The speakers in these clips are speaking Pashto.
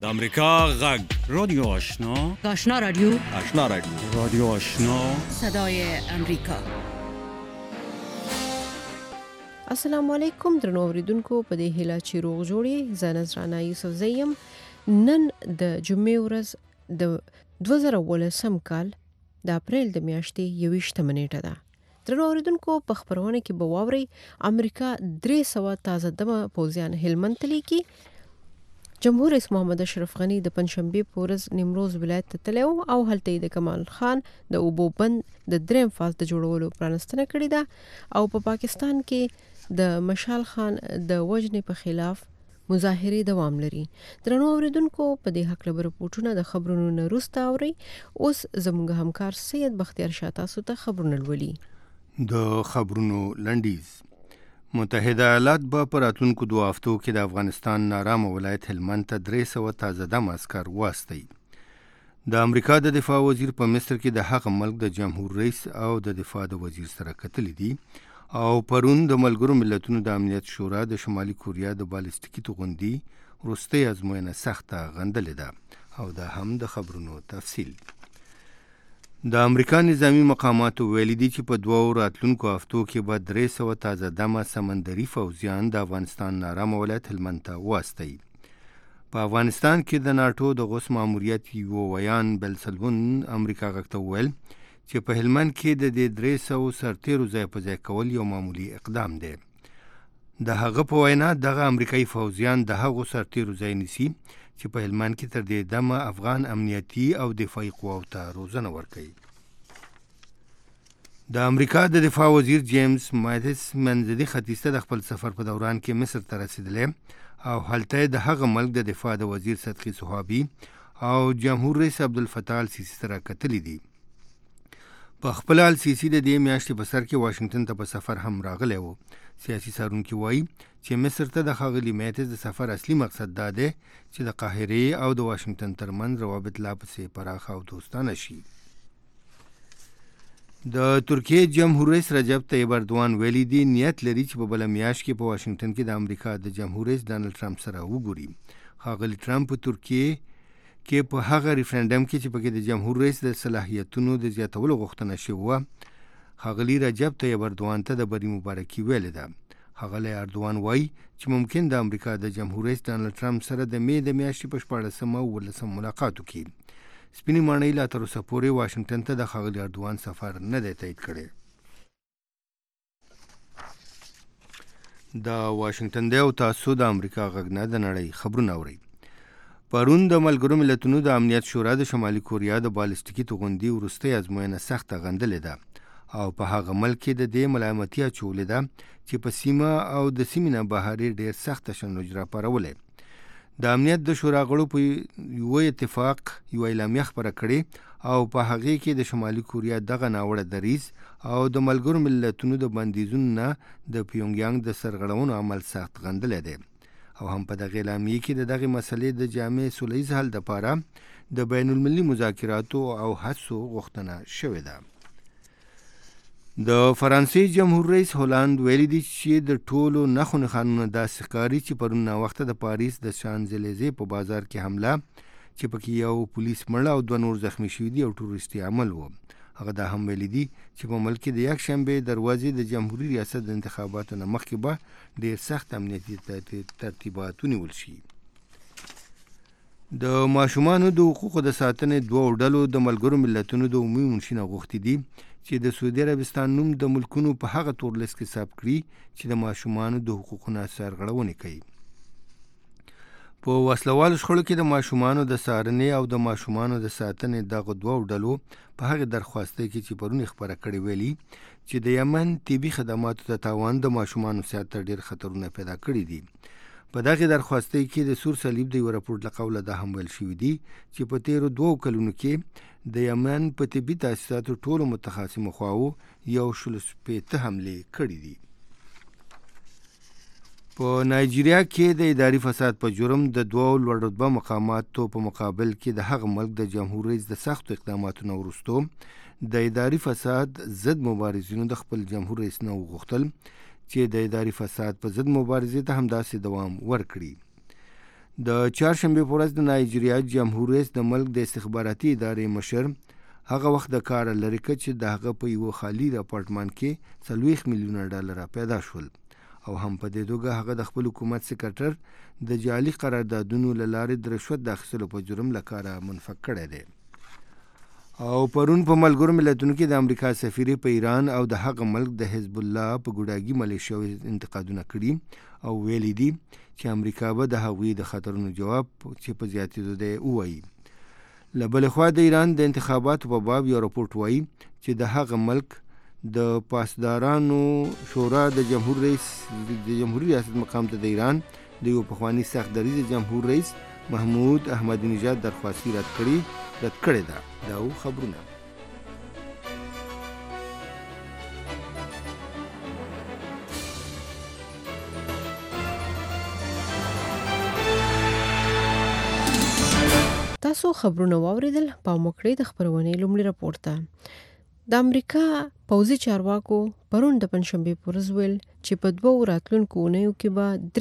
امریکا غږ رادیو آشنا رادیو رادیو آشنا صدای امریکا. السلام علیکم درنو اوریدونکو، په دې هیله چې روغ جوړی. زه نذرانه یوسف زیم. نن د جمعې ورځ د 2018 کال د اپریل د میاشتې 21 نیټه ده. درنو اوریدونکو، په خبرونه کې به واورئ امریکا 300 تازه دمه پوځیان هلمند ته لیږي. جمهور رئیس محمد اشرف غنی د پنځشنبه په ورځ نیمروز ولایت ته تللی او هلته د کمال خان د اوبو بند د دریم فاز د جوړولو پرانستنه کړې ده او په پاکستان کې د مشال خان د وژنې په خلاف مظاهره دوام لري. درنو اوریدونکو، په دې حق له رپورټونو د خبرونو نه وروسته اوري. اوس زموږ همکار سید بختیار شاه تاسو ته خبرونه لولي. د خبرونو لنډیز. متحده ایالات به په راتلونکو 2 هفتو کې د افغانستان نارامه ولایت هلمند ته 300 تازه دم عسکر واستوي. د امریکا د دفاع وزیر په مصر کې د هغه ملک د جمهور رئیس او د دفاع د وزیر سره کتلي دي او پرون د ملګرو ملتونو د امنیت شورا د شمالي کوریا د بالستیکي توغندي وروستۍ ازموینه سخته غندلې ده او دا هم د خبرونو تفصیل. د امریکا نظامی مقاماتو ویلي دي چې په 2 راتلونکو هفتو کې به 300 تازه دمه سمندري فوجیان د افغانستان نارامه ولایت هلمند ته واستوي. په افغانستان کې د ناټو د غوث ماموریت یو ویان بلسلون امریکا غږ ته وویل چې په هلمند کې د 300 سرتیرو ځای په ځای کول یو معمولی اقدام دی. د هغه په وینا دغه امریکایي فوجیان د هغو سرتیرو ځای نیسي چې په هلمند کې تر دې دمه افغان امنیتي او دفاعي قواو ته روزنه ورکوي. د امریکا د دفاع وزیر جیمز ماتیس منځني ختیځ ته د خپل سفر په دوران کې مصر ته رسیدلی او هلته د هغه ملک د دفاع د وزیر صدقي صحابي او جمهور رئیس عبدالفتاح السیسی سره کتلي دي. په خپل السیسی د دې میاشتې په سر کې واشنگټن ته په سفر هم راغلی و. سیاسي څارونکي وایي چې مصر ته د ښاغلي میتز د سفر اصلي مقصد دا دی چې د قاهرې او د واشنگټن ترمنځ روابط لا پسې پراخه او دوستانه شي. د ترکیې جمهور رئیس رجب طیب اردوان ویلي دی نیت لري چې په بله میاشت کې په واشنگټن کې د امریکا د جمهور رئیس ډانلډ ټرمپ سره وګوري. ښاغلي ټرمپ په ترکیې کې په هغه ریفرنډم کې چې پکې د جمهور رئیس د صلاحیتونو د زیاتولو غوښتنه شوې وه، ښاغلي رجب طیب اردوان ته د بری مبارکي ویلې ده. ښاغلی اردوان وایي چې ممکن د امریکا د جمهور رئیس ډانلډ ټرمپ سره د مې د میاشتې په 14 او 19 ملاقات وکړي. سپینې ماڼۍ لا تر اوسه پورې واشنګټن ته د ښاغلي اردوان سفر نه دی تایید کړی. د واشنګټن دی او تاسو د امریکا غږ نه د نړۍ خبرونه اورئ. پرون د ملګرو ملتونو د امنیت شورا د شمالي کوریا د بالستیکي توغندي وروستۍ ازموینه سخته غندلې ده او په هغه ملک کې د دې ملامتي اچولې ده چې په سیمه او د سیمې نه بهر ډېر سخت تشنج راپارولی. د امنیت د شورا غړو په یو اتفاق یو اعلامیه خپره کړې او په هغې کې د شمالي کوریا دغه ناوړه دریځ او د ملګرو ملتونو د بندیزونو نه د پیونګیانګ د سرغړونو عمل سخت غندلی دی او هم په دغه اعلامیه کې د دغې مسلې د جامع سوله ییز حل دپاره د بین المللي مذاکراتو او هڅو غوښتنه شوې ده. د فرانسې جمهور رئیس هولند ویلي دی چې د ټولو نښو نښانونه داسې ښکاري چې پرون ناوخته د پاریس د شانزلیزې په بازار کې حمله چې پکې یو پولیس مړه او 2 نور زخمی شوي دي او ټوریستي عمل و. هغه دا هم ویلي دي چې په ملک کې د یکشنبې دروازې د جمهوري ریاست د انتخاباتو نه مخکې به ډېر سخت امنیتي ترتیبات ونیول شي. د ماشومانو د حقوقو د ساتنې 2 ډلو د ملګرو ملتونو د عمومي منشي نه غوښتي دي چې د سعودي عربستان نوم د ملکونو په هغه تور لیست کې ثبت کړي چې د ماشومانو د حقوقو نه سرغړونې کوي. په وسلوالو شخړو کې د ماشومانو د څارنې او د ماشومانو د ساتنې دغه 2 ډلو په هغه درخواسته کې چې پرون خبره کړې ویلي چې د یمن طبي خدماتو ته تاوان د ماشومانو صحت ته ډېر خطرونه پیدا کړي دي. په دغه درخواسته کې د سور صلیب د یو راپورټ له قوله دا هم ویل شوي دي چې په تیرو 2 کلونو کې د یمن په طبي تاسیساتو ټولو متخاصمو خواو 160 حملې کړي دي. په نایجیریا کې د اداري فساد په جرم د 2 لوړ رتبه مقاماتو په مقابل کې د هغه ملک د جمهور رئیس د سختو اقداماتو نه وروسته د اداري فساد ضد مبارزینو د خپل جمهور رئیس نه وغوښتل چې د اداري فساد په ضد مبارزې ته همداسې دوام ورکړي. د چهارشنبه په ورځ د نایجیریا جمهور رئیس د ملک د استخباراتي ادارې مشر هغه وخت د کار لري چې د هغه په یو خالي اپارتمان کې 40 میلیون ډالر پیدا شول او هم په دې توګه هغه د خپل حکومت سکرټر د جعلي قراردادونو له لارې د رشوت د اخیستلو په جرم له کاره منفک کړی دی. او پرون په ملګرو ملتونو کې د امریکا سفیر په ایران او د هغه ملک د حزب الله په ګوډاګي ملیشیا انتقادونه کړي او ویلي دي چې امریکا به د هغوی د خطرونو جواب چې په زیاتېدو دی ووایي. له بلې خوا د ایران د انتخاباتو په باب یو راپورټ وایي چې د هغه ملک د پاسدارانو شورا د جمهوریت ریاست مقام ته د ایران د یو پخوانی سخت دریځ جمهور رئیس محمود احمدی نژاد درخواستي رد کړې ده. دا خبرونه تاسو خبرونه واوریدل. په موکړې د خبرونې لومړي راپور ته د امریکا پوځي چارواکو پرون د پنځشنبه په ورځ ویل چې په 2 راتلونکو اونیو کې به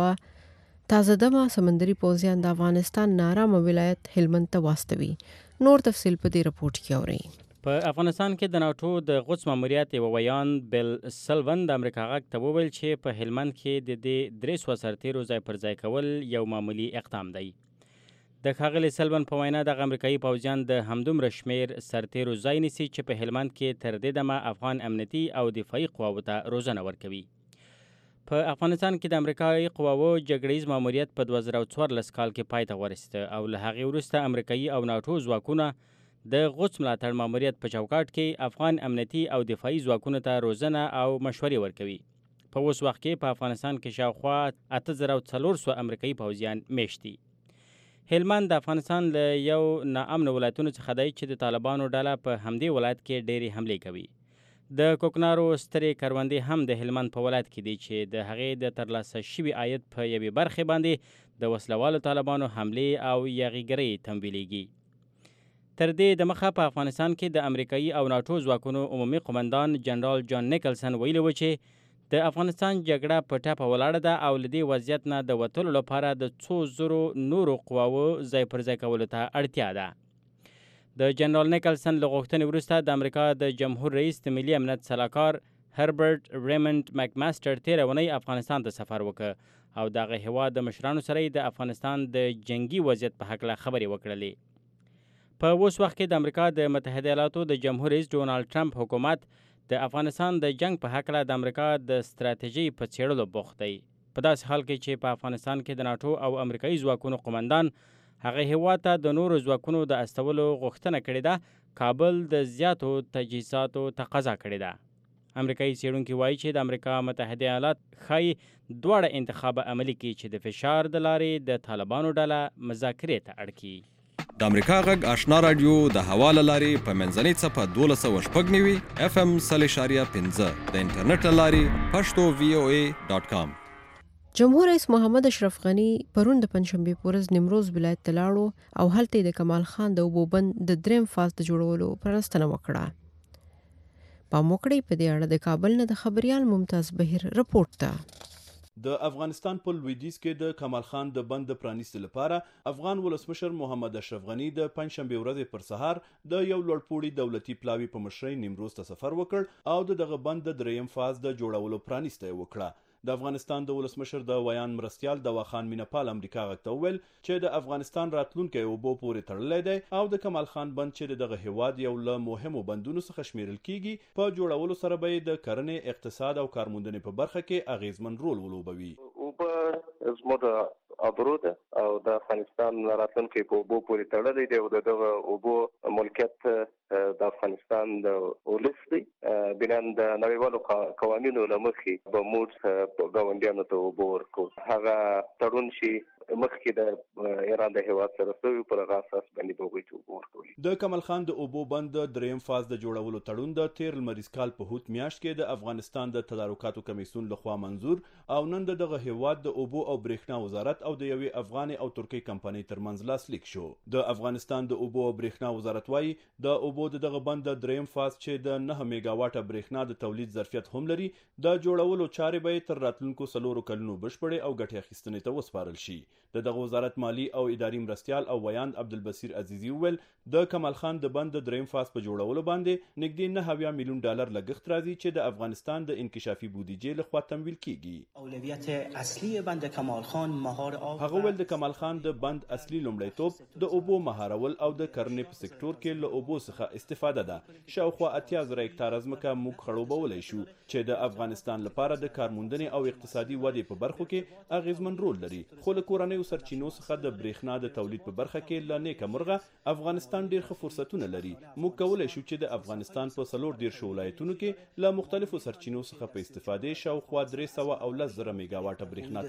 300 تازه دمه سمندري پوځیان د افغانستان نارامه ولایت هلمند ته واستوي. نور تفصیل په دې راپورټ کې اورئ. په افغانستان کې د ناټو د غوڅ ماموریت یو ویان بل سلون د امریکا غږ ته وویل چې په هلمند کې د دې 300 سرتیرو ځای پر ځای کول یو معمولی اقدام دی. د ښاغلي سلون په وینا د امریکایي پوځیان د همدومره شمیر سرتیرو ځای نیسي چې په هلمند کې تر دې دمه افغان امنیتي او دفاعي قواو ته روزنه ورکوي. په افغانستان کې د امریکایي قواو جګړیز ماموریت په 2014 کال کې پای ته ورسېده او له هغې وروسته امریکایي او ناټو ځواکونه د غوڅ ملاتړ ماموریت په چوکاټ کې افغان امنیتي او دفاعي ځواکونو ته روزنه او مشورې ورکوي. په اوس وخت کې په افغانستان کې شاوخوا 8400 امریکایي پوځیان میشت دي. هلمند د افغانستان له یو ناامن ولایتونو څخه دی چې د طالبانو ډله په همدې ولایت کې ډېرې حملې کوي. د کوکنارو سترې کروندې هم د هلمند په ولایت کې دي چې د هغې د ترلاسه شوي عاید په یوې برخې باندې د وسلوالو طالبانو حملې او یاغیګرۍ تمویلیږي. تر دې د مخه په افغانستان کې د امریکایي او ناټو ځواکونو عمومي قمندان جنرال جان نیکلسن ویلي و چې د افغانستان جګړه په ټپه ولاړه ده او له دې وضعیت نه د وتلو لپاره د 200 نورو قواوو ځای پر ځای کولو ته اړتیا ده. د جنرال نیکلسن له غوښتنې وروسته د امریکا د جمهور رئیس د ملي امنیت سلاکار هربرت ریمنډ مکماستر تېره اونۍ افغانستان ته سفر وکړ او دغه هیواد د مشرانو سره د افغانستان د جنگي وضعیت په هکله خبرې وکړلې. په اوس وخت کې د امریکا د متحده ایالاتو د جمهور رئیس ډونالډ ټرمپ حکومت د افغانستان د جنگ په هکله د امریکا د ستراتیژۍ په څېړلو بوخت دی. په داسې حال کې چې په افغانستان کې د ناټو او امریکایي ځواکونو قمندان هغه هیواد ته د نورو ځواکونو د استولو غوښتنه کړې ده، کابل د زیاتو تجهیزاتو تقاضا کړې ده. امریکایي څېړونکي وایي چې د امریکا متحده ایالات ښایي دواړه انتخاب عملي کړي چې د فشار د لارې د طالبانو ډله مذاکرې ته اړ کړي. د امریکا غږ آشنا رادیو د هوا له لارې په منځنۍ څپه 12.9 FM 0.5 د انټرنیټ له لارې پښتو VOA.com. جمهور رئیس محمد اشرف غنی پرون د پنځشنبه په ورځ نیمروز ولایت ته لاړو او هلته د کمال خان د اوبو بند د دریم فاز د جوړولو پرانستنه وکړه. په موکړې په دې اړه د کابل نه د خبريال ممتاز بهیر رپورټ ته. د افغانستان په لویدیځ کې د کمال خان د بند پرانیستلو لپاره افغان ولسمشر محمد اشرف غنی د پنځشنبه ورځ پر سهار د یو لوړپوړي دولتي پلاوي په مشرۍ نیمروز ته سفر وکړ او دغه بند د دریم فاز د جوړولو پرانیسته وکړه. د افغانستان د ولسمشر د ویان مرستیال دوا خان مینپال امریکا غږ ته وویل چې د افغانستان راتلونکی اوبو پورې تړلی دی او د کمال خان بند چې دغه هیواد یو له مهمو بندونو څخه شمیرل کیږي په جوړولو سره به د کرنې، اقتصاد او کارموندنې په برخه کې اغیزمن رول ولوبوي. زموږ ابرود او د افغانستان راتلونکی په اوبو پورې تړلی دی او دغه اوبو ملکیت د افغانستان د ولس دی. بنان د نړیوالو قوانینو له مخې به موږ ګاونډیانو ته اوبو ورکوو. هغه تړون چې مخکې د ایران د هیواد سره شوی پر هغه اساس باندې به هغوی ته اوبو ورکوي. د کمال خان د اوبو بند د دریم فاز د جوړولو تړون د تیر لمریز کال په هوت میاشت کې د افغانستان د تدارکاتو کمیسیون لخوا منظور او نن دغه هیواد د اوبو او برېښنا وزارت او د یوې افغاني او ترکي کمپنۍ ترمنځ لاسلیک شو. د افغانستان د اوبو او برېښنا وزارت وايي د اوبو دغه بند د دریم فاز چې د 9 میگا واټه برېښنا د تولید ظرفیت هم لري د جوړولو چارې به تر راتلونکو 4 کلونو بشپړې او ګټې اخیستنې ته وسپارل شي. د دغه وزارت مالی او اداري مرستیال او ویاند عبدالبصیر عزیزی وویل د کمال خان د بند د دریم فاز په جوړولو باندې نږدې 9 میلیون ډالر لګښت راځي چې د افغانستان د انکشافي بودیجې لخوا تمویل کیږي. اولویت اصلی بند کمال خان مهار آب هغه ویل د کمال خان د بند اصلي لومړیتوب د اوبو مهارول او د کرنې په سکتور کې له اوبو څخه استفاده ده. شاوخوا 80,000 هکتاره ځمکه موږ خړوبولی شو چې د افغانستان لپاره د کارموندنې او اقتصادي ودې په برخو کې اغیزمن رول لري. خو له کورنیو سرچینو څخه د برېښنا د تولید په برخه کې له نیکه مرغه افغانستان ډېر ښه فرصتونه لري. موږ کولی شو چې د افغانستان په 14 ولایتونو کې له مختلفو سرچینو څخه په استفادې شاوخوا 310,000 میگاواټه برېښنا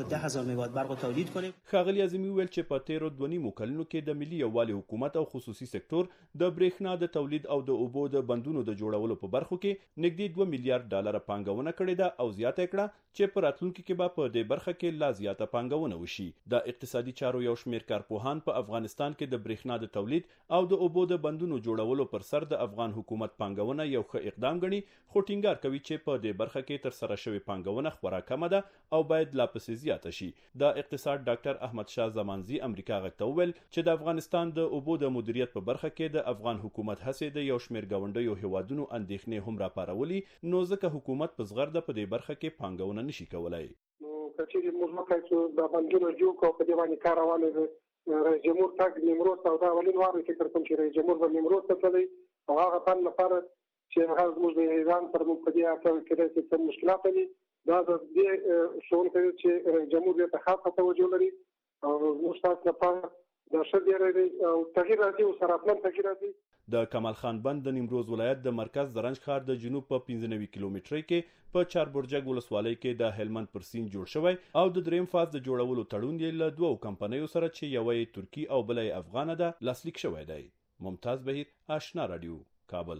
تولید کړو. ښاغلي اعظمي وویل چې په تیرو 2.5 کلونو کې د ملي یووالي حکومت او خصوصي سکتور د برېښنا د تولید او د اوبو د بندونو د جوړولو په برخو کې نږدې 2 میلیارډ ډالر پانګونه کړې ده او زیاته کړه چې په راتلونکي کې به په دې برخه کې لا زیاته پانګونه وشي. د اقتصادي چارو یو شمېر کارپوهان په افغانستان کې د برېښنا د تولید او د اوبو د بندونو جوړولو پر سر د افغان حکومت پانګونه یو ښه اقدام ګڼي، خو ټینګار کوي چې په دې برخه کې تر سره شوې پانګونه خورا کمه ده او باید لا پسې زیاته شي. د اقتصاد ډاکټر احمد شاه زمانزي امریکا غږ ته وویل چې د افغانستان د اوبو د مدیریت په برخه کې د افغان حکومت هڅې د یو شمېر ګاونډیو هیوادونو اندېښنې هم راپارولي، نو ځکه حکومت په زغرده په دې برخه کې پانګونه نشي کولای. کچېرې موږ مکه چې د بندونو جوړ کو په دې باندې کار روان دی. رئیس جمهور تاک نیمروز او دا ولین واره فکر کوم چې رئیس جمهور به نیمروز ته تللی او هغه فن لپاره چې هغه زموږ د ایران پر موږ په دې اړه کې څه مشکلات دي. دا د دې شون کوي چې رئیس جمهور دې ته خاصه توجه لري او موږ تاسو لپاره د شدې لري او تغییر راځي او سره خپل تغییر راځي. د کمال خان بند د نیمروز ولایت د مرکز د رنج ښار د جنوب په 15 کیلومترۍ کې په چاربرجک ولسوالۍ کې د هلمند پر سیند جوړ شوی او د دریم فاز د جوړولو تړون یې له 2 کمپنیو سره چې یوه یې ترکی او بله یې افغانه ده لاسلیک شوی دی. ممتاز بهیر، آشنا رادیو، کابل.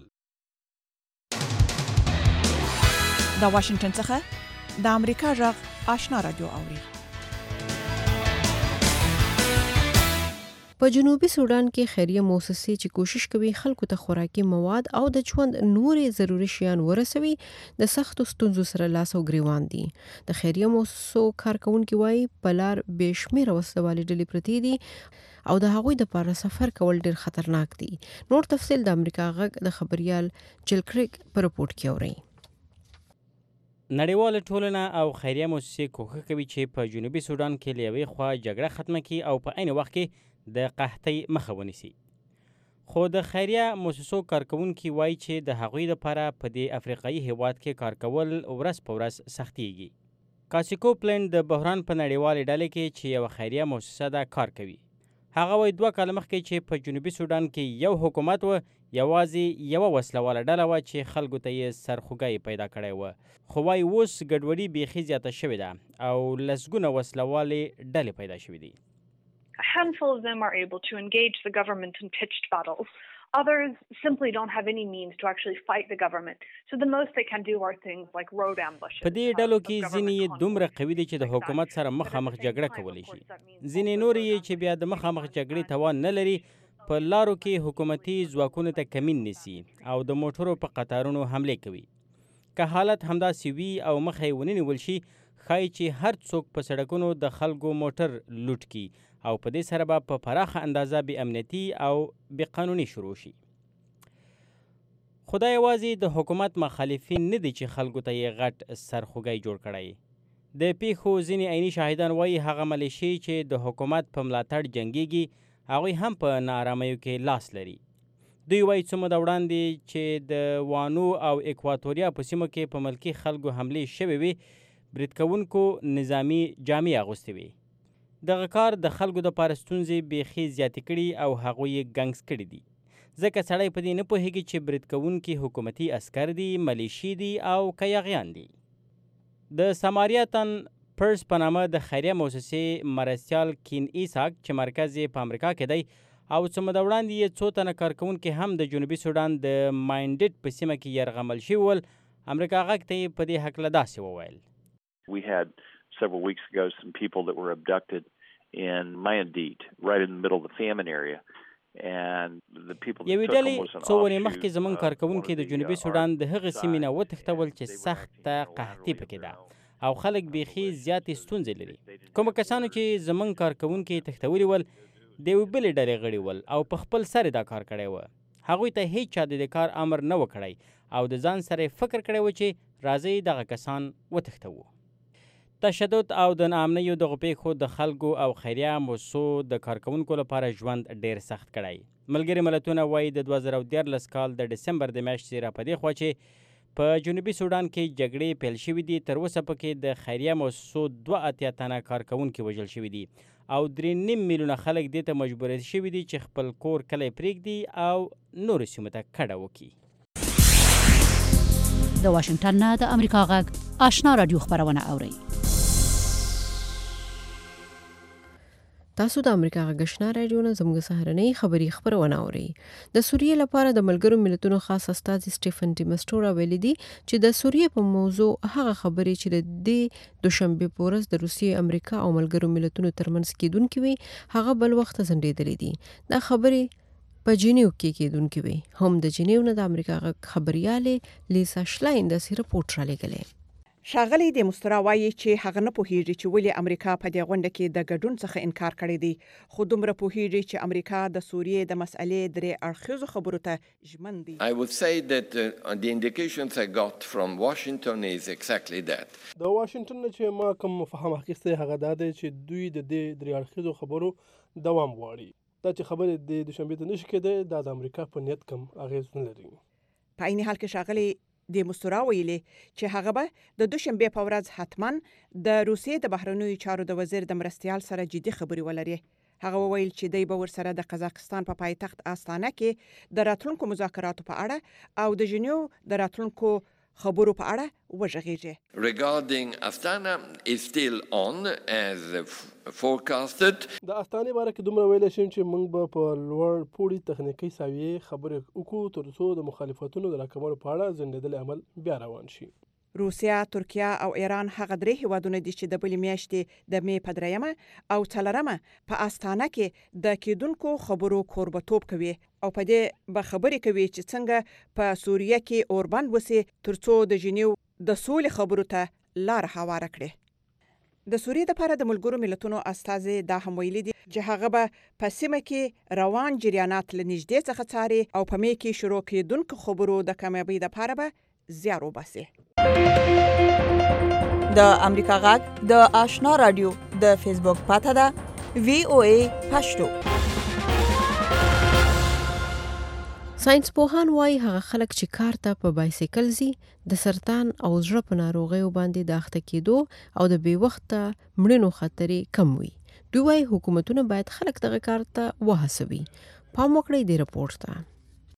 د واشنگټن څخه د امریکا غږ آشنا رادیو اوري. په جنوبي سودان کې خیریه موسسې چې کوشش کوي خلکو ته خوراکي مواد او د ژوند نورې ضروري شیان ورسوي د سختو ستونزو سره لاس او ګریوان دي. د خیریه موسسو کارکونکي وایي په لار بې شمېره وسلوالې ډلې پرتې دي او د هغوی دپاره سفر کول ډېر خطرناک دي. نور تفصیل د امریکا غږ د خبریال جلکریک په رپورټ کې اورئ. نړیواله ټولنه او خیریه موسسې کوښښ کوي چې په جنوبي سودان کې له یوې خوا جګړه ختمه کړي او په عین وخت کې د قحطۍ مخه ونیسي. خو د خیریه موسسو کارکونکي وایي چې د هغوی لپاره په دې افریقایي هیواد کې کار کول ورځ په ورځ سختیږي. کاسیکو پلن د بحران په نړیوالې ډلې کې چې یوه خیریه موسسه ده کار کوي. هغه وایي 2 کاله مخکې چې په جنوبي سودان کې یو حکومت و، یوازې یوه وسلواله ډله وه چې خلکو ته یې سرخوږی پیدا کړی و. خو وایي اوس ګډوډي بیخي زیاته شوې ده او لسګونه وسلوالې ډلې پیدا شوې دي. A handful of them are able to engage the government in pitched battles. Others simply don't have any means to actually fight the government. So the most they can do are things like road ambushes. په دې ډلو کې ځینې دومره قوي دي چې د حکومت سره مخامخ جګړه کولی شي. ځینې نور یې چې بیا د مخامخ جګړې توان نه لري په لارو کې حکومتي ځواکونو ته کمین نیسي او د موټرو په قطارونو حملې کوي. که حالت همداسې وي او مخه یې ونه نیول شي، ښایي چې هر څوک په سړکونو د خلکو موټر لوټ کړي او په دې سره به په پراخه اندازه بې امنیتي او بې قانوني شروع شي. خو دا یوازې د حکومت مخالفین نه دي چې خلکو ته یې غټ سرخوږی جوړ کړی. د پیښو ځینې عیني شاهدان وایي هغه ملیشې چې د حکومت په ملاتړ جنګیږي هغوی هم په ناارامیو کې لاس لري. دوی وایي څه موده وړاندې چې د وانو او اکواتوریا په سیمو کې په ملکي خلکو حملې شوې وي، برید کوونکو نظامي جامې اغوستې وي. دغه کار د خلکو دپاره ستونزې بیخي زیاتې کړي او هغوی یې ګنګس کړي دي، ځکه سړی په دې نه پوهېږي چې برید کوونکي حکومتي عسکر دي، ملیشي دي او که یاغیان دي. د ساماریاتن پرس په نامه د خیریه موسسې مرستیال کین ایساک چې مرکز یې په امریکا کې دی او څه موده وړاندې یې څو تنه کارکوونکي هم د جنوبي سودان د ماینډډ په سیمه کې یرغمل شوي ول، امریکا غږ ته یې په دې هکله داسې وویل. We had several weeks ago some people that were abducted in Mayandit, right in the middle of the famine area. یوې ډلې څو ورځې مخکې زموږ کارکوونکي د جنوبي سودان د هغې سیمې نه وتښتول چې سخته قحطي پکې ده او خلک بیخي زیاتې ستونزې لري. کومو کسانو چې زموږ کارکوونکي تښتولي ول د یوې بلې ډلې غړي ول او په خپل سر دا کار کړی و. هغوی ته هیڅ چا د کار امر نه و کړی او د ځان سره فکر کړی و چې راځئ دغه کسان وتښتوو. تشدد او د ناامنیو دغو پیښو د خلکو او خیریه موسسو د کارکوونکو لپاره ژوند ډیر سخت کړی. ملګري ملتونه وایي د 2014 کال د ډسمبر د میاشتې را په دې خوا چې په جنوبي سودان کې جګړې پیل شوي دي، تر اوسه پکې د خیریه موسسو 82 تنه کارکوونکي وژل شوي دي او 3.5 میلیونه خلک دې ته مجبور شوي دي چې خپل کور کلی پرېږدي او نورو سیمو ته کډه وکړي. د واشنګټن نه د امریکا غږ آشنا رادیو خبرونه اورئ. تاسو د امریکا غږ آشنا رادیو نه زموږ سهارنۍ خبري خبرونه اورئ. د سوریې لپاره د ملګرو ملتونو خاص استازي سټیفن ډیمسټورا ویلي دي چې د سوریې په موضوع هغه خبرې چې د دې دوشنبه په ورځ د روسیې، امریکا او ملګرو ملتونو ترمنځ کېدونکې وي هغه بل وخت ځنډېدلې دي. دا خبرې په جنیو کې کېدونکې وي. هم د جنیو نه د امریکا غږ خبريالې لیسا شلاین داسې رپورټ را لېږلی. ښاغلي ډیمسټورا وایي چې هغه نه پوهیږي چې ولې امریکا په دې غونډه کې د ګډون څخه انکار کړی دی، خو دومره پوهیږي چې امریکا د سوریې د مسئلې درې اړخیزو خبرو ته ژمن دی. I would say that the indications I got from Washington is exactly that. د واشنگټن نه چې ما کوم فهم اخیستی هغه دا دی چې دوی د دې درې اړخیزو خبرو دوام غواړي. دا چې خبرې د دوشنبې ته نشي کېدی دا د امریکا په نیت کم اغیز نه لري. په عین حال کې ښاغلي ډیمسټورا ویلي چې هغه به د دوشنبه په ورځ حتما د روسیې د بهرنیو چارو د وزیر د مرستیال سره جدي خبرې ولري. هغه وویل چې دی به ورسره د قزاقستان په پایتخت آستانه کې د راتلونکو مذاکراتو په اړه او د جنیو د راتلونکو خبرو په اړه وژغېږي. Regarding Astana is still on as forecasted. د استانې باره کې دومره ویلی شم چې موږ به په لوړ پوړي تخنیکي ساویې خبرې وکړو تر څو د مخالفتونو د راکمولو په اړه ځنډېدلی عمل بیا روان شي. روسیا، ترکیه او ایران هغه درې هیوادونه دي چې د بلې میاشتې د مې په 3 او 4 په استانه کې د کېدونکو خبرو کوربتوب کوي او په دې به خبرې کوي چې څنګه په سوریه کې اوربند وسی تر څو د جنیو د سولې خبرو ته لار هواره کړي. د سوریې لپاره د ملګرو ملتونو استازي دا هم ویلي دي چې هغه به په سیمه کې روان جریانات لنږدې څخه څاري او په مې کې شروع کېدونکو خبرو د کامیابی لپاره به زیار وباسي. د امریکا غږ د آشنا رادیو د فیسبوک پاته ده VOA پښتو. ساينس پوهان وايي هغه خلک چې کار ته په بایسیکل ځي د سرطان او زړه په ناروغیو باندې د اخته کېدو او د بې وخته مړینو خطرې کم وي. دوی وايي حکومتونه باید خلک دغه کار ته وهڅوي. پام وکړئ د رپورټ ته.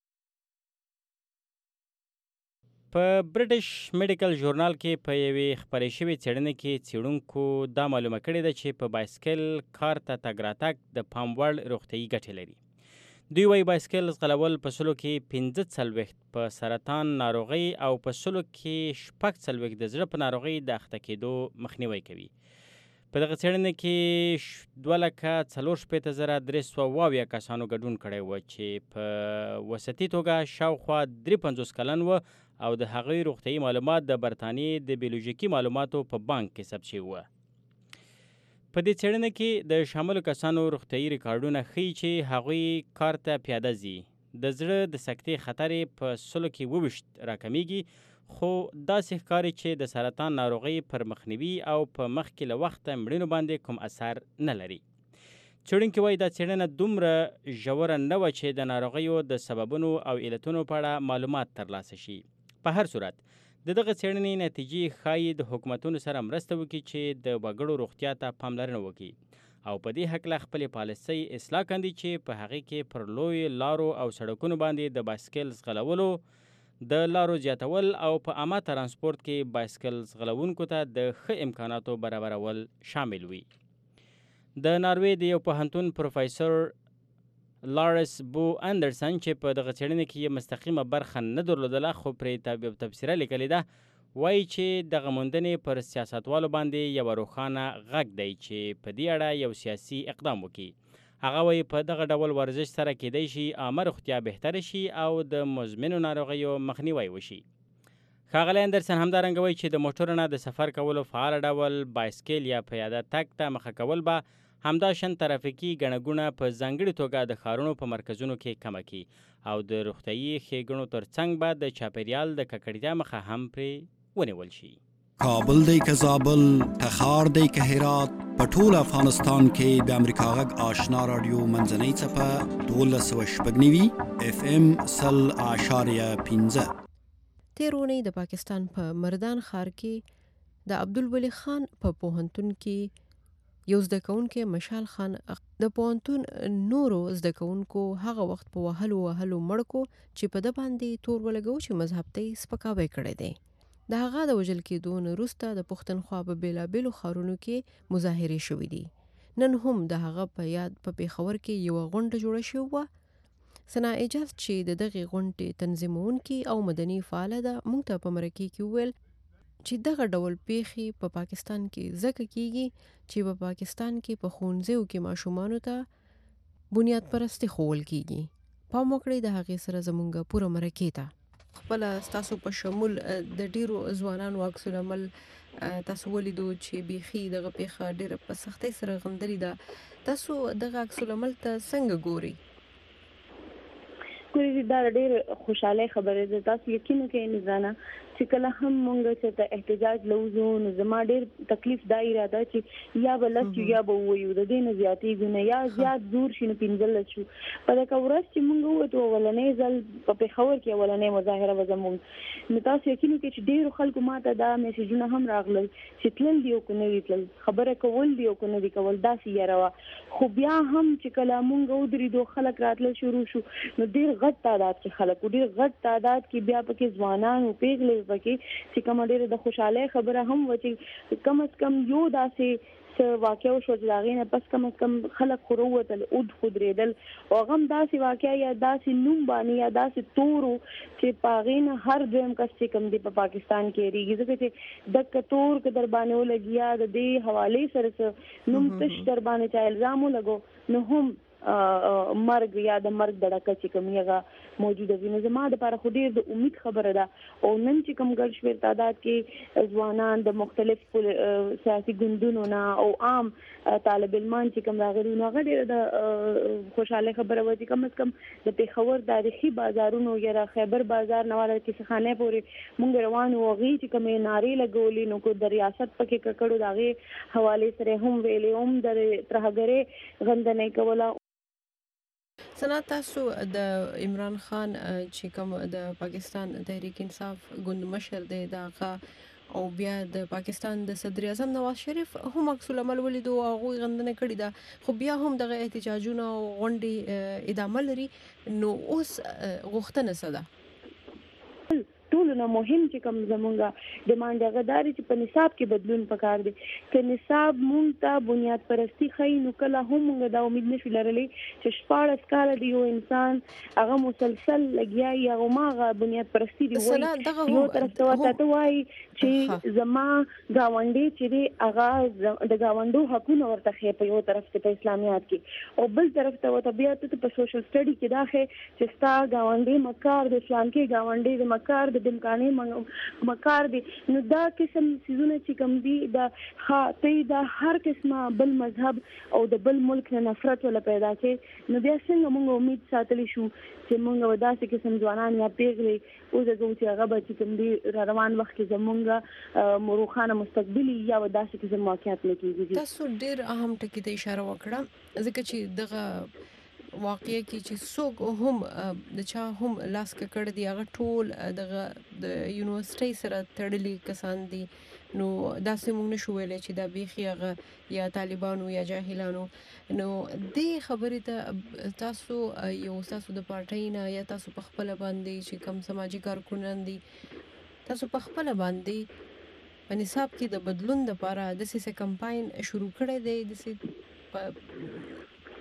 په برټش میډیکل ژورنال کې په یوې خپرې شوې څېړنې کې څېړونکو دا معلومه کړې ده چې په بایسکل کار ته تګ راتګ د پام وړ روغتیایي ګټې لري. دوی وايي بایسکل ځغلول په سلو کې 45 په سرطان ناروغۍ او په سلو کې 46 د زړه په ناروغۍ د اخته کېدو مخنیوی کوي. په دغه څېړنه کې 2,4,320 کسانو ګډون کړی و چې په وسطي توګه شاوخوا 53 کلن و او د هغوی روغتیایي معلومات د برطانیې د بیولوژیکي معلوماتو په بانک کې ثبت شوي وو. په دې څېړنه کې د شاملو کسانو روغتیایي ریکارډونه ښیي چې هغوی کار ته پیاده ځي. د زړه د سکتې خطر په 100 کې 22 راکمیږي، خو داسې ښکاري چې د سرطان ناروغۍ پر مخنیوي او په مخکې له وخته مړینو باندې کوم اثر نه لري. څېړونکي وایي دا څېړنه دومره ژوره نه وه چې د ناروغیو د سببونو او علتونو په اړه معلومات ترلاسه شي. په هر صورت د دغه څېړنې نتیجې ښایي د حکومتونو سره مرسته وکړي چې د وګړو روغتیا ته پاملرنه وکړي او په دې هکله خپلې پالیسۍ اصلاح کاندي چې په هغې کې پر لوی لارو او سړکونو باندې د بایسکل ځغلولو، د لارو زیاتول او په عامه ترانسپورت کې بایسکل ځغلونکو ته د ښه امکاناتو برابرول شامل وي. د ناروې د یو پوهنتون پروفیسور لارس بو اندرسن چې په دغه څېړنه کې یې مستقیمه برخه نه درلودله خو پرې تبصره لیکلې ده، وایي چې دغه موندنې پر سیاستوالو باندې یوه روښانه غږ دی چې په دې اړه یو سیاسي اقدام وکړي. هغه وایي په دغه ډول ورزش سره کېدی شي عامه روغتیا بهتره شي او د مزمنو ناروغیو مخنیوی وشي. ښاغلی اندرسن همدارنګه وایي چې د موټرو نه د سفر کولو فعال ډول بایسکل یا پیاده تګ ته مخه کول به همداشان ترافیکي ګڼه ګوڼه په ځانګړې توګه د ښارونو په مرکزونو کې کمه کړي او د روغتیایي ښېګڼو ترڅنګ به د چاپیریال د ککړتیا مخه هم پرې ونیول شي. کابل دی که زابل، تخار دی که هرات، په ټول افغانستان کې د امریکا غږ آشنا رادیو منځنۍ څپه 1290 FM 100.15. تیر اونۍ د پاکستان په مردان ښار کې د عبدالولي خان په پوهنتون کې یو زده کوونکی مشال خان د پوهنتون نورو زده کوونکو هغه وخت په وهلو مړ کو چې په د باندې تور ولګو چې مذهب ته سپکاوی کړی دی. د هغه د وژل کېدو نه وروسته د پښتونخوا په بیلابیلو ښارونو کې مظاهرې شوې دي. نن هم د هغه په یاد په پیښور کې یوه غونډه جوړه شوې وه. ثنا اجاز چې د دغې غونډې تنظیمونکي او مدني فعاله ده موږ ته په مرکې کې وویل چې دغه ډول پیښې په پاکستان کې ځکه کیږي چې په پاکستان کې په ښوونځیو کې ماشومانو ته بنیاد پرستي ښوول کیږي. پام وکړئ د هغې سره زموږ پوره مرکې ته. خپله ستاسو په شمول د ډیرو ځوانانو عکس العمل تاسو ولیدو چې بیخي دغه پیښه ډیره په سختۍ سره غندلې ده. تاسو دغه عکس العمل ته څنګه ګورئ؟ ګورې دا ډېر خوشحالۍ خبره ده. تاسو یقین وکړئ نظرانه چې کله هم مونږ چې ته احتجاج لوزو نو زما ډېر تکلیف دا اراده چې یا به لس یا به ووایو د دې نه زیاتېږو نه یا زیات زور شي نو پنځلس شو. په دغه ورځ چې مونږ ووتو اولنی ځل په پېښور کې اولنۍ مظاهره وه زمونږ نو تاسو یقین وکړئ چې ډېرو خلکو ماته دا میسیجونه هم راغلل چې تلل دي او که نه دي تلل، خبره کول دي او که نه دي کول، داسې یاره وه. خو بیا هم چې کله مونږ ودرېدو خلک راتلل شروع شو نو ډېر غټ تعداد کې خلک و، ډېر غټ تعداد کې بیا پکې ځوانان و پیغلې پکې چې کومه ډېره د خوشحالۍ خبره هم وه چې کم از کم یو داسې څه واقع وشوه چې د هغې نه پس کم از کم خلک خو راووتل اود خو درېدل او هغه هم داسې واقع یا داسې نوم باندې یا داسې تور و چې په هغې نه هر دویم کس چې کوم دی په پاکستان کې هېرېږي ځکه چې دقه تور که در باندې ولګي یا د دې حوالې سره څه نوم تش در باندې چا الزام ولګو نو هم مرګ یا د مرګ د ډکه چې کوم هغه موجوده وي. نو زما دپاره خو ډېر د امید خبره ده او نن چې کوم ګډ شمېر تعداد کې ځوانان د مختلف سیاسي ګوندونو نه او عام طالب علمان چې کوم راغلي نو هغه ډېره د خوشحالۍ خبره وه چې کم از کم د پېښور تاریخي بازارونو یا د خیبر بازار نه والا کیسهخانې پورې مونږ روان وو. هغې چې کومې نارې لګولې نو کو د ریاست پکې ککړو د هغې حوالې سره هم ویلې هم د ترهګرۍ غندنې کوله. سنا تاسو د عمران خان چې کوم د پاکستان تحریک انصاف ګوند مشر دی دغه او بیا د پاکستان د صدر اعظم نواز شریف هم عکس العمل ولیدو او هغوی غندنه کړې ده خو بیا هم دغه احتجاجونه او غونډې ادامه لري. نو اوس غوښتنه څه ده؟ ټولو نه مهم چې کوم زمونږ ډیمانډ هغه دا دی چې په نصاب کې بدلون پکار دی. که نصاب مونږ ته بنیاد پرستي ښیي نو کله هم مونږ دا امید نشو لرلی چې 14 کاله د یو انسان هغه مسلسل لګیا یا هماغه بنیاد پرستي دی وایي یو طرف ته ورته ته وایي چې زما ګاونډی چې دی هغه د ګاونډو حقونه ورته ښیي په یو طرف ته په اسلامیات کې او بل طرف ته ورته بیا ته په سوشل سټډي کې دا ښیي چې ستا ګاونډی مکار د اسلام کې ګاونډی د مکار د دمکانې مکار دی. نو دا قسم سیزونه چې کوم دي دا هر قسمه بل مذهب او د بل ملک نه نفرت ولا پیدا کوي نو بیا څنګه موږ امید ساتلی شو چې موږ به داسې قسم ځوانان یا پیغلې وزګو چې هغه به چې کوم دي را روان وخت کې زمونږ روښانه مستقبلي یا به داسې قسم واقعیت نه کېږي. تاسو ډېر اهم ټکي ته اشاره وکړه ځکه چې دغه واقعي کې چې څوک هم د چا هم لاس ککړ دی هغه ټول دغه د یونیورسيټي سره تړلي کسان دي. نو داسې موږ نشو ویلی چې دا بیخي هغه یا طالبانو یا جاهلانو. نو دې خبرې ته تاسو یو تاسو د پارټۍ نه یا تاسو په خپله باندې چې کوم سماجي کارکنان دي تاسو په خپله باندې په نصاب کې د بدلون دپاره داسې کمپاین شروع کړی دی داسې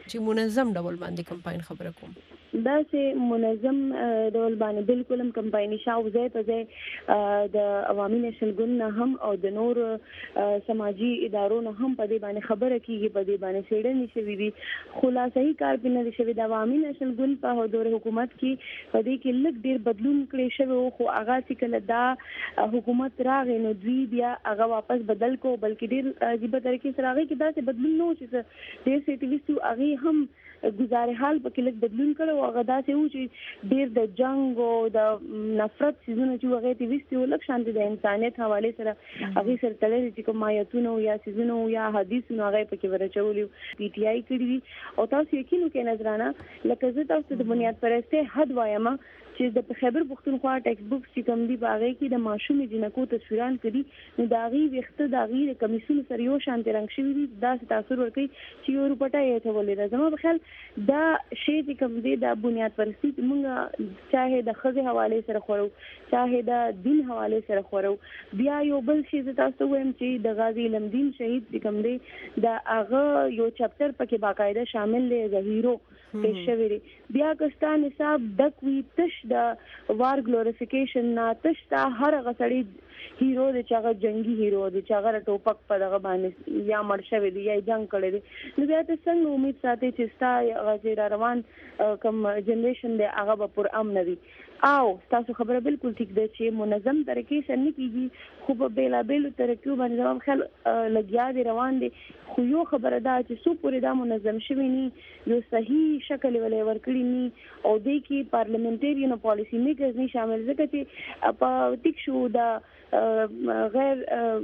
چې منظم ډول باندې کمپاین خبره کوم دا چې منظم ډول باندې بالکل هم کمپاین شاو ځای په ځای د عوامي نشل ګوند نه هم او د نور سماجی ادارو نه هم په دې باندې خبره کیږي په دې باندې سیډنی شوی دي خلاصي کار بنه شوی د عوامي نشل ګوند په دور حکومت کې په دې کې لږ ډیر بدلون کړی شوی خو هغه چې کله دا حکومت راغی نو دوی بیا هغه واپس بدل کو بلکې ډیر عجیب طریقې سره هغه کې دا څه بدلون نه و چې ډیر سیټیویستو هغه هم گزاره حال په کې لږ بدلون کړو هغه دا چې و چې ډیر د جنگ او د نفرت سيزونه چې هغه تی وستي ولک شانتي د انسانيت حواله سره هغه سره تلل چې کوم آیتونه یا سيزونه یا حدیثونه هغه په کې ورچولي پی ټی آی کړی او تاسو یقینو کې نظرانه لکه زه تاسو د بنیاد پرسته حد وایم چې د خیبر پختونخوا ټیکس بوک چې کوم دی باغې کې د ماشومې جنکو تصویران کړي نو دا غي وخت دا غي د کمیسیون سره یو شانتي رنگ شوی دی دا تاثیر ورکړي چې یو روپټه یې ته ولې زما په خیال دا شی چې کوم دی د بنیاد پرستی موږ چاهه د خزه حواله سره خورو چاهه د دین حواله سره خورو بیا یو بل شی چې تاسو وایم چې د غازی لمدین شهید چې کوم دی دا هغه یو چپټر پکې باقاعده شامل دی زهیرو پېښوي بیا کستان حساب دک وی تش د وار ګلوریفیکیشن نه تش تا هر غسړي هیرو د چاغه جنگي هیرو د چاغه ټوپک په دغه باندې یا مرشوي دی یا جنگ کړي دي نو بیا ته څنګه امید ساتي چې ستا غیر روان کوم جنریشن دی هغه به پر امن وي او تاسو خبره بالکل ٹھیک ده چې منظم طریقې سره نه کیږي خو په بیلا بیل طریقو باندې زموږ خل لګیا دي روان دي خو یو خبره ده چې سو پورې دا منظم شوی ني یو صحیح شکل ولې ورکړی ني او د کی پارلیمنټریان او پالیسی میکرز نه شامل ځکه چې په ټیک شو دا غیر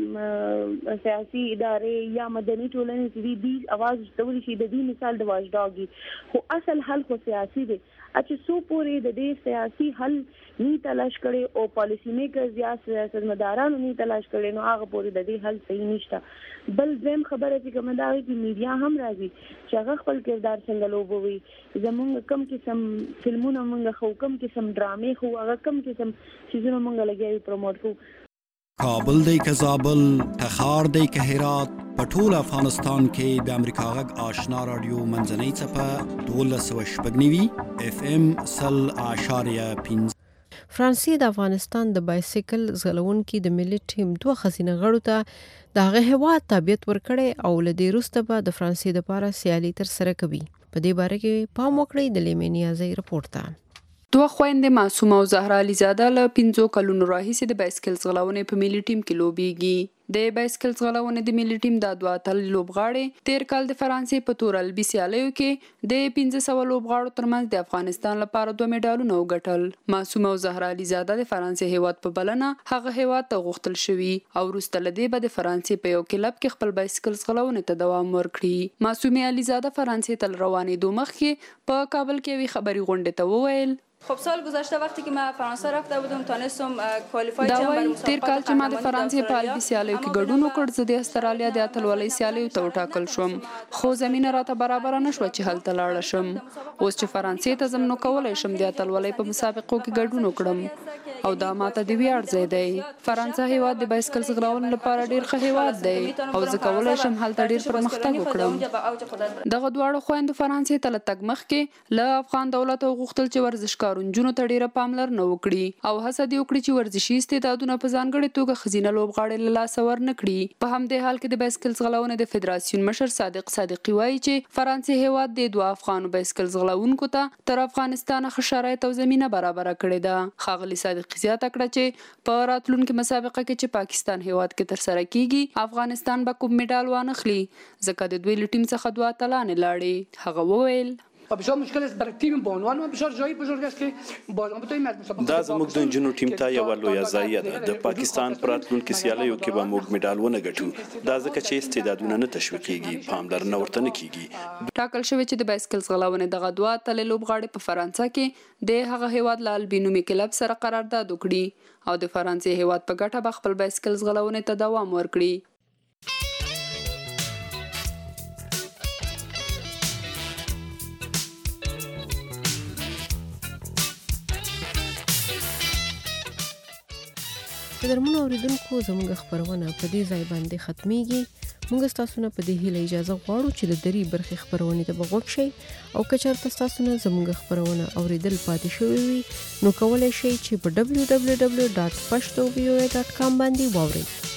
سیاسي ادارې یا مدني ټولنې چې دې आवाज ټول شي د دې مثال د واجداګي خو اصل حل خو سیاسي دی چې سو پورې د دې سیاسي حل ني تلاش کړي او پالیسی میکرز یا سیاستمدارانو ني تلاش کړي نو هغه پورې د دې حل صحیح نشته بل زم خبره چې کوم دا وي چې میډیا هم راځي چې هغه خپل کردار څنګه لوبوي زمونږ کم قسم فلمونه مونږ خو کم قسم ډرامې خو هغه کم قسم چیزونه مونږ لګي پروموټ کو کابل دی که زابل تخار دی که هرات پټول افغانستان کې د امریکا غږ آشنا رادیو منځنۍ چپه 1290 اف ام 0.5 فرانسې د افغانستان د بایسیکل ځغلونکو د ملي ټیم دوه خزینه غړو ته د هغه هیواد تابعیت ورکړي او له دې وروسته به د فرانسې لپاره سیالي تر سره کوي په دې باره کې پام وکړئ د لیمنیازي رپورت ته دوه خويندې معصومه او زهرا علیزاده له 15 کلونو راهیسې د بایسکل ځغلونې په ملي ټیم کې لوبېږي د بایسکل ځغلونې د ملي ټیم د دوه اتل لوبغاړي تیر کال د فرانسې په تورل بي سیالیو کې د 1500 لوبغاړو ترمنځ د افغانستان لپاره 2 میډالونه وګټل معصومه او زهرا علیزاده د فرانسې هیواد په بلنه هغه هیواد ته غوښتل شوی او وروسته له دې به د فرانسې په یو کلب کې خپل بایسکل ځغلونې ته دوام ورکړي معصومه علیزاده فرانسې ته روانې دوه مخکې په کابل کې وی خبري غونډه ته وویل خب سال گذشته وقتی که من فرانسه رفته بودم تونستم کوالیفای شم برای مسابقات تیر کال چې ما د فرانسې په البی سیالیو کې ګډون وکړ زه د استرالیا د اتلولۍ سیالیو ته وټاکل شوم خو زمينه راته برابر نه شو چې هلته لاړ شم اوس چې فرانسې ته زم نو کولای شم د اتلولۍ په مسابقو کې ګډون وکړم او دا ماته د ویاړ ځای دی فرانسه هیواد د بایسکل ځغلولو لپاره ډیر ښه هیواد دی او زه کولای شم هلته ډیر پرمختګ وکړم دغه دواړو خويندو فرانسې ته لټګ مخ کې له افغان دولت غوښتل چې ورزشکارونجو ته ډیره پاملرنه وکړي او هڅه دی وکړي چې ورزشي استعدادونه په ځانګړي توګه خزینه لوبغاړي له لاسه ورنکړي په همدې حال کې د بایسکل ځغلونې د فدراسیون مشر صادق صادقي وایي چې فرانسې هیواد د دوه افغان بایسکل ځغلونکو ته تر افغانستان ښه شرایط او زمينه برابر کړې ده خاغلی صادقي زیاته کړه چې په راتلونکو مسابقه کې چې پاکستان هیواد کې تر سره کیږي افغانستان به کوم میډال وانخلي ځکه د دوی ټیم څخه دوه اتلان لاړې هغه وویل بسیار مشکل است برای تیم به عنوان بسیار جایی بزرگ است که بازم بتوانیم از مسابقات دا زموږ د جنو ټیم ته یو لوی ځای ده د پاکستان پراتلونکو سیالیو کې به موږ میډال ونه ګټو دا ځکه چې استعدادونه نه تشویقيږي پاملرنه ورته نه کیږي ټاکل شوی چې د بایسکل ځغلونې دغه دوه اتل لوبغاړي په فرانسه کې د هغه هیواد لال بینومي کلب سره قرارداد وکړي او د فرانسې هیواد په ګټه به خپل بایسکل ځغلونې ته دوام ورکړي قدرمنو اوریدونکو زموږ خبرونه په دې ځای باندې ختميږي موږ تاسو نه په دې هیله اجازه غواړو چې د درې برخې خبرونه ته بغوږ شئ او که چېرته تاسو نه زموږ خبرونه اوریدل پاتې شوي وي نو کولای شئ چې په www.pashtovoa.com باندې واورئ.